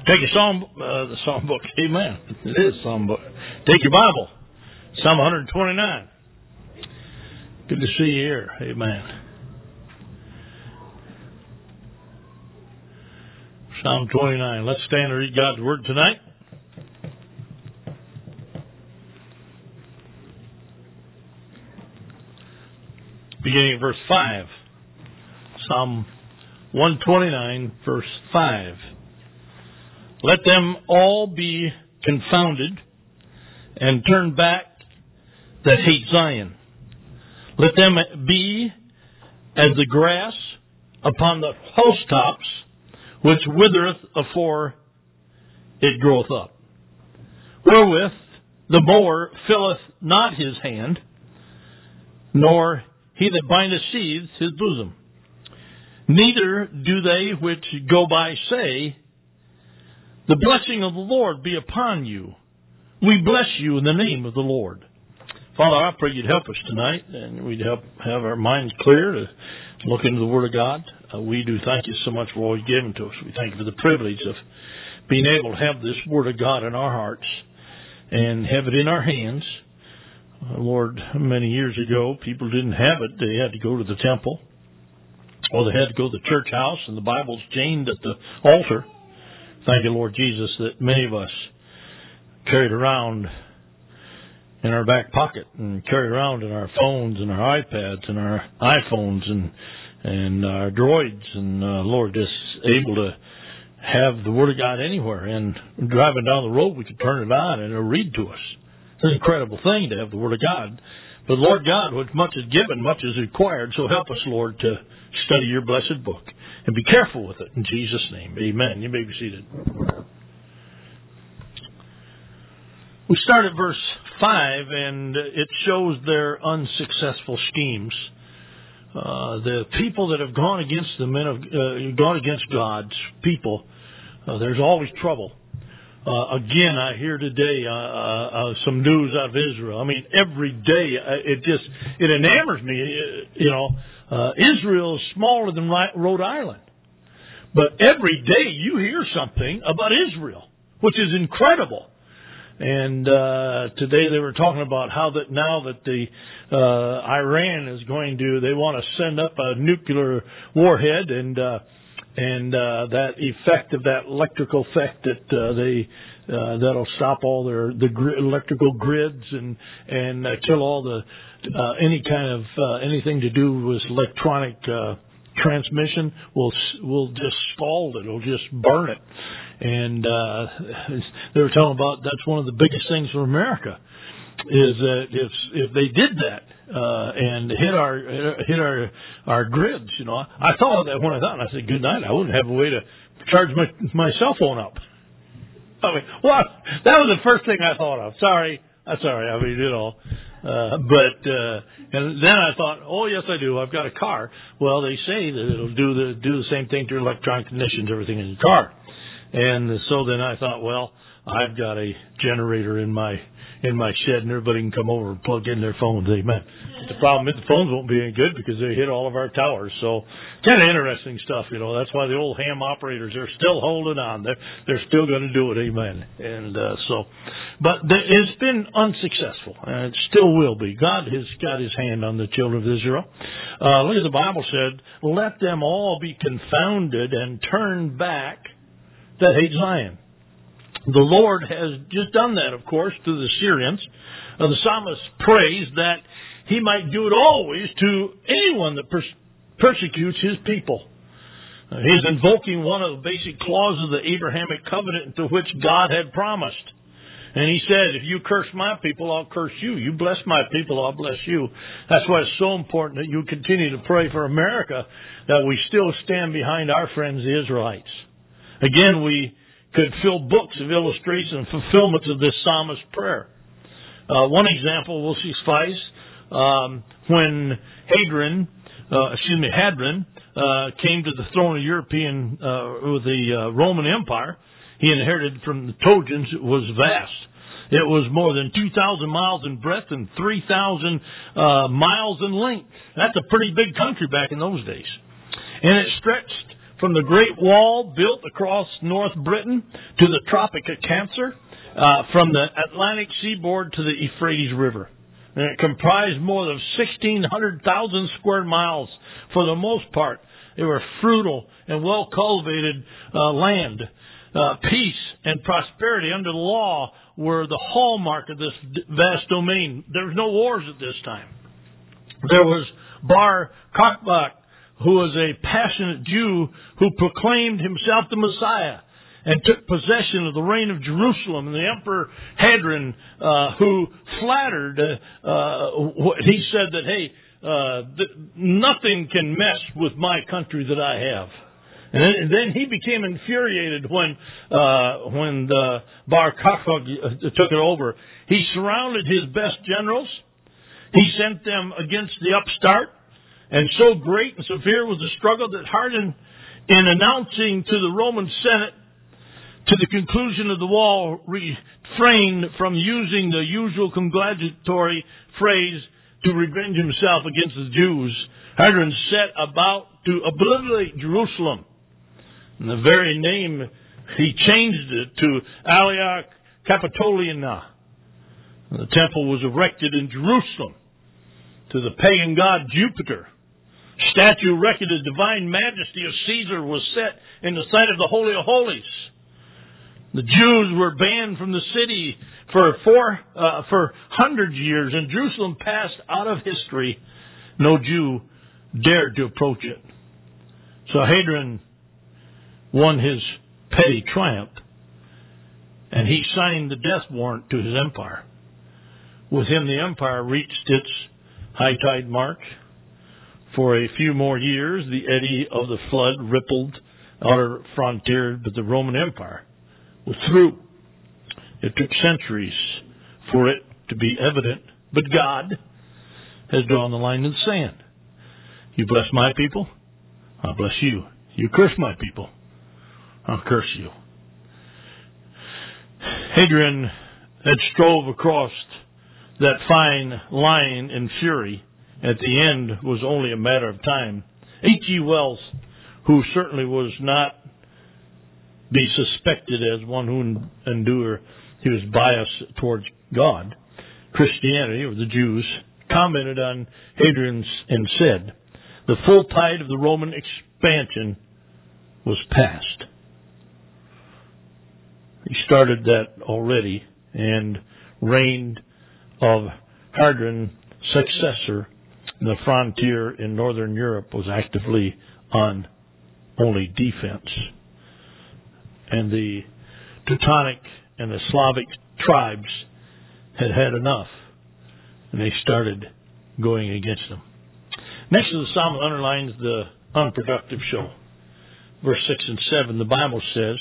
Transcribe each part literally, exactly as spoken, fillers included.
Take your psalm, uh, the psalm book. Amen. It is a psalm book. Take your Bible. Psalm one twenty-nine. Good to see you here. Amen. Psalm twenty-nine. Let's stand and read God's Word tonight. Beginning at verse five. Psalm one twenty-nine, verse five. Let them all be confounded and turn back that hate Zion. Let them be as the grass upon the housetops, which withereth afore it groweth up, wherewith the mower filleth not his hand, nor he that bindeth sheaves his bosom. Neither do they which go by say, the blessing of the Lord be upon you. We bless you in the name of the Lord. Father, I pray you'd help us tonight, and we'd help have our minds clear to look into the Word of God. Uh, we do thank you so much for all you've given to us. We thank you for the privilege of being able to have this Word of God in our hearts and have it in our hands. Uh, Lord, many years ago, people didn't have it. They had to go to the temple, or they had to go to the church house, and the Bible's chained at the altar. Thank you, Lord Jesus, that many of us carried around in our back pocket and carried around in our phones and our iPads and our iPhones and and our droids, and uh, Lord, just able to have the Word of God anywhere. And driving down the road, we could turn it on and it'll read to us. It's an incredible thing to have the Word of God. But Lord God, what much is given, much is required. So help us, Lord, to study your blessed book. And be careful with it in Jesus' name. Amen. You may be seated. We start at verse five, and it shows their unsuccessful schemes. Uh, the people that have gone against the men of uh, gone against God's people, uh, there's always trouble. Uh, again, I hear today uh, uh, some news out of Israel. I mean, every day uh, it just it enamors me. You know, uh, Israel is smaller than Rhode Island, but every day you hear something about Israel, which is incredible. And uh, today they were talking about how that now that the uh, Iran is going to, they want to send up a nuclear warhead, and uh, and uh, that effect of that electrical effect that uh, they uh, that'll stop all their the gr- electrical grids and and uh, kill all the uh, any kind of uh, anything to do with electronic uh, transmission will will just scald it, it'll just burn it. And uh, they were talking about that's one of the biggest things for America is that if if they did that uh, and hit our hit our our grids, you know, I thought of that when I thought, and I said, good night. I wouldn't have a way to charge my my cell phone up. I mean, well, that was the first thing I thought of. Sorry, I'm sorry. I mean, you know, uh, but uh, and then I thought, oh yes, I do. I've got a car. Well, they say that it'll do the do the same thing to electronic conditions, everything in the car. And so then I thought, well, I've got a generator in my in my shed, and everybody can come over and plug in their phones. Amen. But the problem is the phones won't be any good because they hit all of our towers. So kind of interesting stuff, you know. That's why the old ham operators are still holding on. They're they're still going to do it. Amen. And uh, so, but it's been unsuccessful, and it still will be. God has got His hand on the children of Israel. Uh, look at the Bible said, "Let them all be confounded and turn back that hate Zion." The Lord has just done that, of course, to the Syrians. Uh, the psalmist prays that He might do it always to anyone that pers- persecutes His people. Uh, he's invoking one of the basic clauses of the Abrahamic covenant to which God had promised. And He said, if you curse my people, I'll curse you. You bless my people, I'll bless you. That's why it's so important that you continue to pray for America, that we still stand behind our friends, the Israelites. Again, we could fill books of illustration and fulfillments of this psalmist's prayer. Uh, one example will suffice. Um, when Hadrian, uh, excuse me, Hadrian uh, came to the throne of European uh, with the uh, Roman Empire, he inherited from the Trojans. It was vast. It was more than two thousand miles in breadth and three thousand uh, miles in length. That's a pretty big country back in those days, and it stretched from the Great Wall built across North Britain to the Tropic of Cancer, uh, from the Atlantic seaboard to the Euphrates River. And it comprised more than sixteen hundred thousand square miles for the most part. They were fruitful and well-cultivated uh, land. Uh, peace and prosperity under the law were the hallmark of this vast domain. There was no wars at this time. There was Bar Kokhba, who was a passionate Jew who proclaimed himself the Messiah and took possession of the reign of Jerusalem. And the Emperor Hadrian, uh, who flattered, uh, uh, he said that, hey, uh, th- nothing can mess with my country that I have. And then, and then he became infuriated when uh, when the Bar Kokhba took it over. He surrounded his best generals. He sent them against the upstart. And so great and severe was the struggle that Hadrian, in announcing to the Roman Senate to the conclusion of the war, refrained from using the usual congratulatory phrase to revenge himself against the Jews. Hadrian set about to obliterate Jerusalem. And the very name, he changed it to Aelia Capitolina. And the temple was erected in Jerusalem to the pagan god Jupiter. Statue erected the divine majesty of Caesar was set in the sight of the Holy of Holies. The Jews were banned from the city for four uh, for hundreds of years, and Jerusalem passed out of history. No Jew dared to approach it. So Hadrian won his petty triumph, and he signed the death warrant to his empire. With him, the empire reached its high tide mark. For a few more years, the eddy of the flood rippled outer frontier, but the Roman Empire was through. It took centuries for it to be evident, but God has drawn the line in the sand. You bless my people, I'll bless you. You curse my people, I'll curse you. Hadrian had strove across that fine line in fury. At the end was only a matter of time. H G Wells, who certainly was not be suspected as one who endured, he was biased towards God, Christianity, or the Jews, commented on Hadrian and said, the full tide of the Roman expansion was past. He started that already, and reign of Hadrian's successor in the frontier in northern Europe was actively on only defense. And the Teutonic and the Slavic tribes had had enough, and they started going against them. Next to the psalm underlines the unproductive show. Verse six and seven, the Bible says,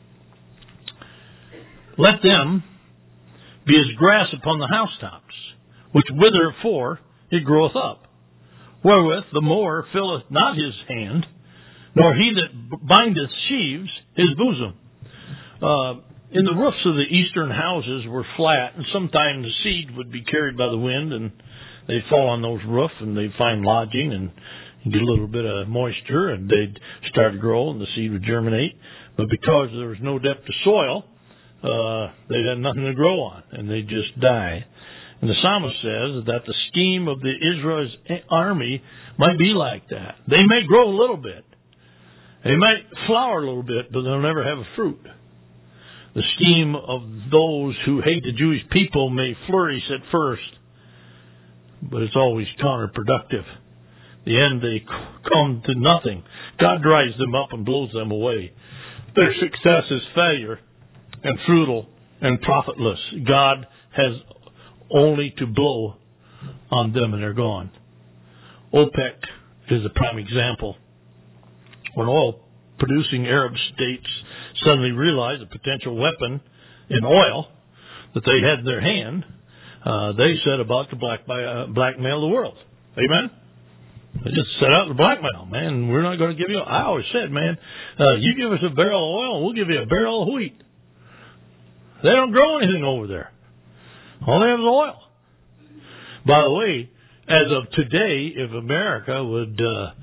let them be as grass upon the housetops, which wither for it groweth up, wherewith the mower filleth not his hand, nor he that bindeth sheaves his bosom. Uh, in the roofs of the eastern houses were flat, and sometimes the seed would be carried by the wind, and they'd fall on those roofs, and they'd find lodging, and get a little bit of moisture, and they'd start to grow, and the seed would germinate. But because there was no depth of soil, uh, they had nothing to grow on, and they'd just die. And the psalmist says that the scheme of the Israel's army might be like that. They may grow a little bit. They might flower a little bit, but they'll never have a fruit. The scheme of those who hate the Jewish people may flourish at first, but it's always counterproductive. The end, they come to nothing. God dries them up and blows them away. Their success is failure and futile and profitless. God has only to blow on them and they're gone. OPEC is a prime example. When oil-producing Arab states suddenly realized a potential weapon in oil that they had in their hand, uh, they set about to black, uh, blackmail the world. Amen? They just set out to blackmail, man. We're not going to give you... I always said, man, uh, you give us a barrel of oil, we'll give you a barrel of wheat. They don't grow anything over there. All they have is oil. By the way, as of today, if America would uh,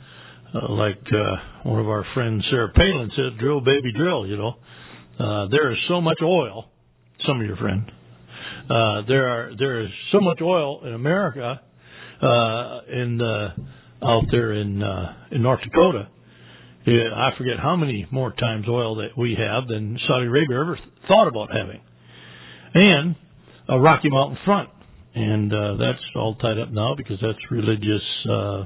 uh, like uh, one of our friends, Sarah Palin, said, drill, baby, drill, you know. Uh, there is so much oil, some of your friends, uh, there are there is so much oil in America, uh, in the, out there in uh, in North Dakota. Yeah, I forget how many more times oil that we have than Saudi Arabia ever thought about having. And a Rocky Mountain front. And uh, that's all tied up now because that's religious, uh,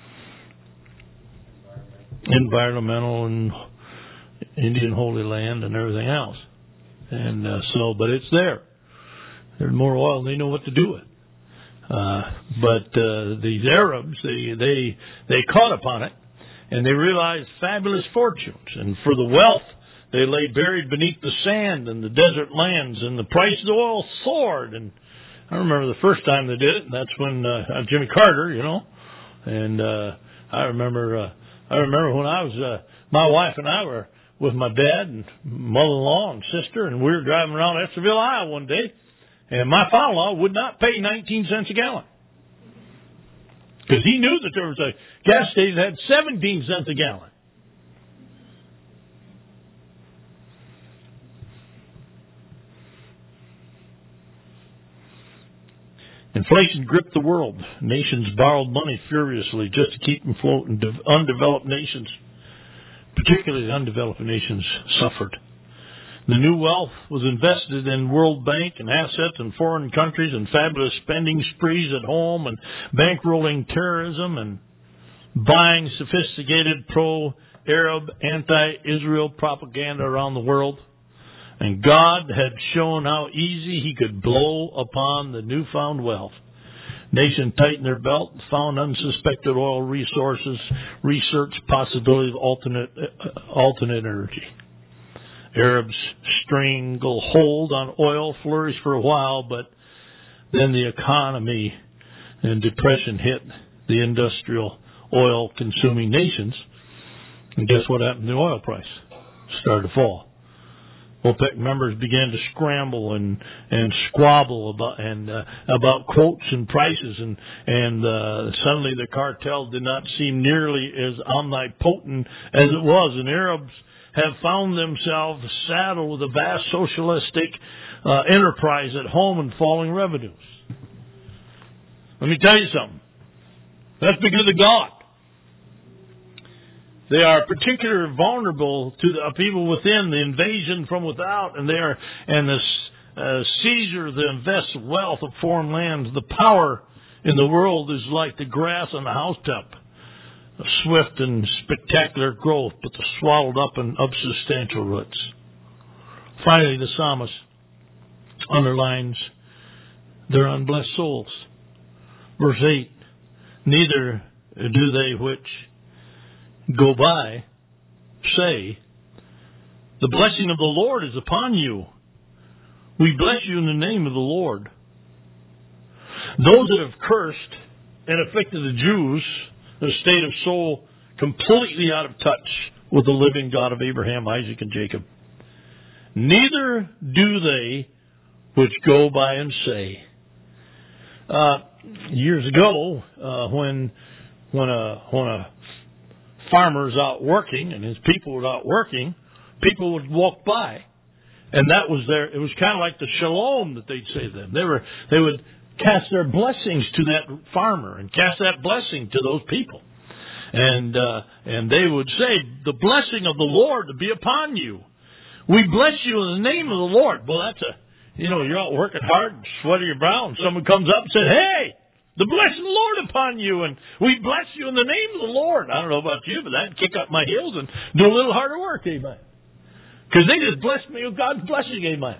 environmental, and Indian Holy Land and everything else. And uh, so, but it's there. There's more oil and they know what to do with. Uh, but uh, these Arabs, they, they, they caught upon it. And they realized fabulous fortunes. And for the wealth, they lay buried beneath the sand and the desert lands. And the price of the oil soared. And I remember the first time they did it. And that's when uh, Jimmy Carter, you know. And uh, I remember uh, I remember when I was, uh, my wife and I were with my dad and mother-in-law and sister. And we were driving around Estherville, Iowa one day. And my father-in-law would not pay nineteen cents a gallon. Because he knew that there was a gas station that had seventeen cents a gallon. Inflation gripped the world. Nations borrowed money furiously just to keep them afloat, and undeveloped nations, particularly the undeveloped nations, suffered. The new wealth was invested in World Bank and assets in foreign countries and fabulous spending sprees at home and bankrolling terrorism and buying sophisticated pro-Arab, anti-Israel propaganda around the world. And God had shown how easy he could blow upon the newfound wealth. Nations tightened their belt and found unsuspected oil resources, researched possibility of alternate, uh, alternate energy. Arabs' stranglehold on oil flourished for a while, but then the economy and depression hit the industrial oil-consuming nations. And guess what happened to the oil price? It started to fall. OPEC members began to scramble and, and squabble about and uh, about quotes and prices, and and uh, suddenly the cartel did not seem nearly as omnipotent as it was, and Arabs have found themselves saddled with a vast socialistic uh, enterprise at home and falling revenues. Let me tell you something. That's because of God. They are particularly vulnerable to the people within, the invasion from without, and they are, and the uh, seizure, the invested wealth of foreign lands. The power in the world is like the grass on the housetop, a swift and spectacular growth, but the swallowed up and unsubstantial roots. Finally, the psalmist underlines their unblessed souls. Verse eight, neither do they which go by say, the blessing of the Lord is upon you. We bless you in the name of the Lord. Those that have cursed and afflicted the Jews, a state of soul completely out of touch with the living God of Abraham, Isaac, and Jacob. Neither do they which go by and say. Uh, years ago, uh, when when a when a farmer is out working and his people were out working, people would walk by, and that was their. It was kind of like the shalom that they'd say to them. They were they would cast their blessings to that farmer and cast that blessing to those people. And uh, and they would say, the blessing of the Lord to be upon you. We bless you in the name of the Lord. Well, that's a, you know, you're out working hard, sweating your brow, and someone comes up and said, hey, the blessing of the Lord upon you, and we bless you in the name of the Lord. I don't know about you, but I'd kick up my heels and do a little harder work, amen. Because they just blessed me with God's blessing, amen.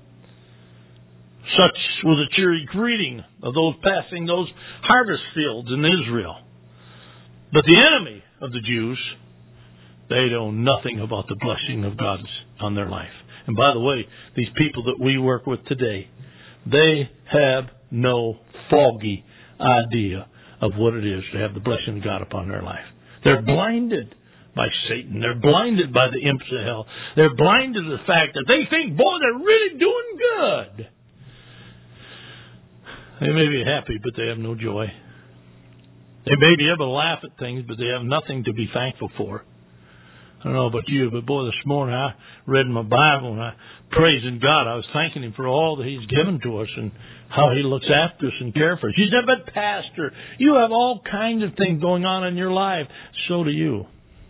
Such was a cheery greeting of those passing those harvest fields in Israel. But the enemy of the Jews, they know nothing about the blessing of God on their life. And by the way, these people that we work with today, they have no foggy idea of what it is to have the blessing of God upon their life. They're blinded by Satan. They're blinded by the imps of hell. They're blinded to the fact that they think, boy, they're really doing good. They may be happy, but they have no joy. They may be able to laugh at things, but they have nothing to be thankful for. I don't know about you, but boy, this morning I read my Bible and I praising God. I was thanking Him for all that He's given to us and how He looks after us and cares for us. You said, but Pastor, you have all kinds of things going on in your life. So do you.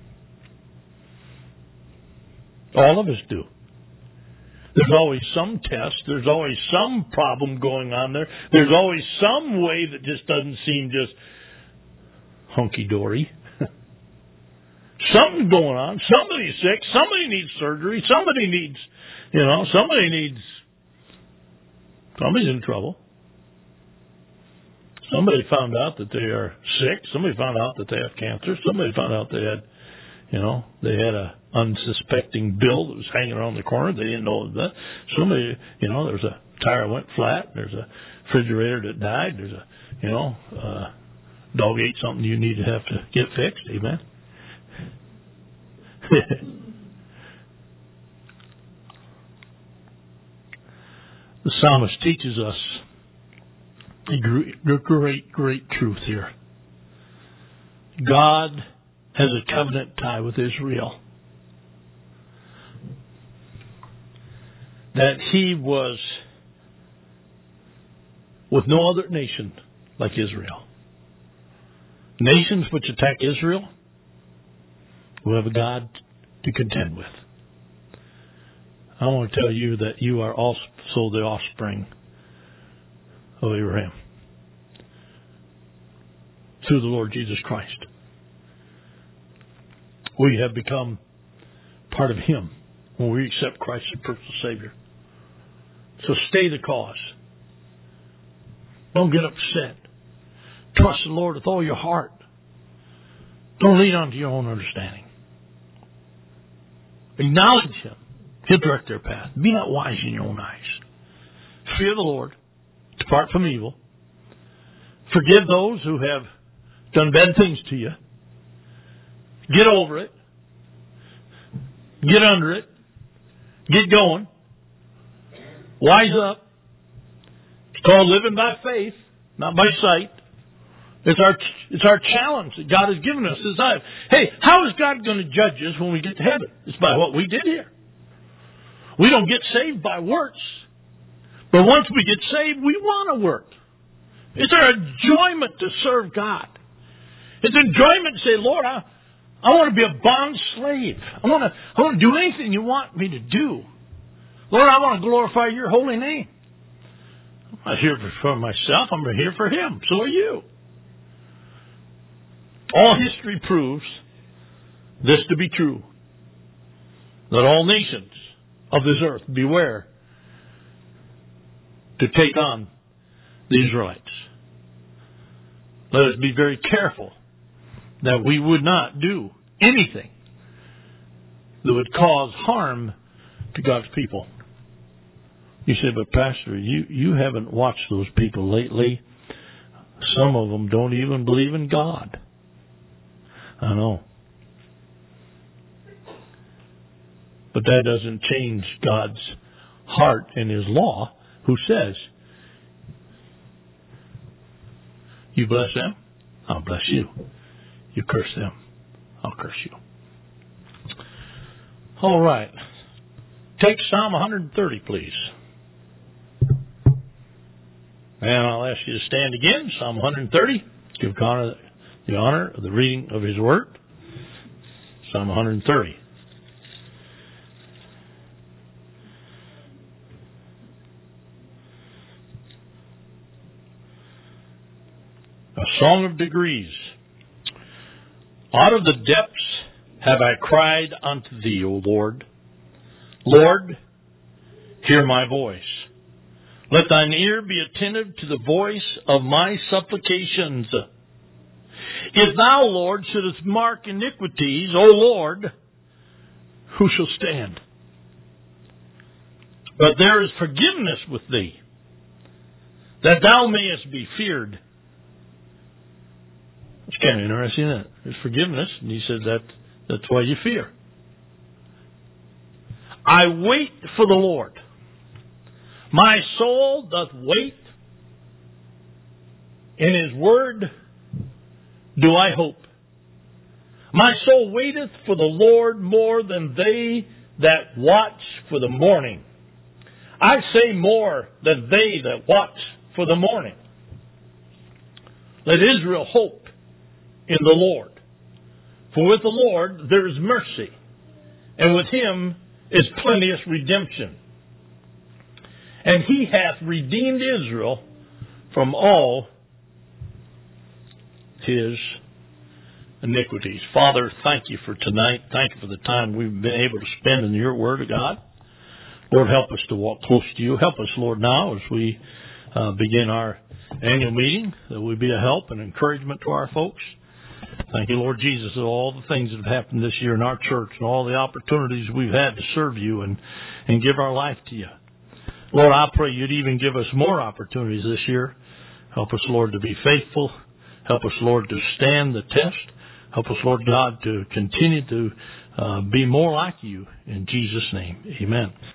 All of us do. There's always some test. There's always some problem going on there. There's always some way that just doesn't seem just hunky-dory. Something's going on. Somebody's sick. Somebody needs surgery. Somebody needs, you know, somebody needs, somebody's in trouble. Somebody found out that they are sick. Somebody found out that they have cancer. Somebody found out they had, you know, they had a unsuspecting bill that was hanging around the corner. They didn't know that. Somebody, you know, there was a tire went flat. There's a refrigerator that died. There's a, you know, uh, dog ate something you need to have to get fixed. Amen. The psalmist teaches us a great, great, great truth here. God has a covenant tie with Israel. That He was with no other nation like Israel. Nations which attack Israel will have a God to contend with. I want to tell you that you are also the offspring of Abraham through the Lord Jesus Christ. We have become part of Him when we accept Christ as personal Savior. So stay the cause. Don't get upset. Trust the Lord with all your heart. Don't lean on to your own understanding. Acknowledge Him. He'll direct their path. Be not wise in your own eyes. Fear the Lord. Depart from evil. Forgive those who have done bad things to you. Get over it. Get under it. Get going. Wise up. It's called living by faith, not by sight. It's our it's our challenge that God has given us. It's not, hey, how is God going to judge us when we get to heaven? It's by what we did here. We don't get saved by works. But once we get saved, we want to work. It's our enjoyment to serve God. It's enjoyment to say, Lord, I, I want to be a bond slave. I want to I want to do anything you want me to do. Lord, I want to glorify your holy name. I'm not here for myself. I'm here for Him. So are you. All history proves this to be true. That all nations of this earth beware to take on the Israelites. Let us be very careful that we would not do anything that would cause harm to God's people. You say, but Pastor, you, you haven't watched those people lately. Some of them don't even believe in God. I know. But that doesn't change God's heart and His law, who says, you bless them, I'll bless you. You curse them, I'll curse you. All right. Take Psalm one thirty, please. And I'll ask you to stand again. Psalm one thirty. Give God the honor of the reading of His Word. Psalm one thirty. A song of degrees. Out of the depths have I cried unto Thee, O Lord. Lord, hear my voice. Let Thine ear be attentive to the voice of my supplications. If Thou, Lord, shouldest mark iniquities, O Lord, who shall stand? But there is forgiveness with Thee, that Thou mayest be feared. It's kind of interesting, isn't it? There's forgiveness, and He said that that's why you fear. I wait for the Lord. My soul doth wait in His word do I hope. My soul waiteth for the Lord more than they that watch for the morning. I say more than they that watch for the morning. Let Israel hope in the Lord. For with the Lord there is mercy, and with Him is plenteous redemption. And He hath redeemed Israel from all his iniquities. Father, thank you for tonight. Thank you for the time we've been able to spend in your Word of God. Lord, help us to walk close to you. Help us, Lord, now as we uh, begin our annual meeting, that we be a help and encouragement to our folks. Thank you, Lord Jesus, for all the things that have happened this year in our church and all the opportunities we've had to serve you and, and give our life to you. Lord, I pray you'd even give us more opportunities this year. Help us, Lord, to be faithful. Help us, Lord, to stand the test. Help us, Lord God, to continue to uh, be more like you. In Jesus' name, amen.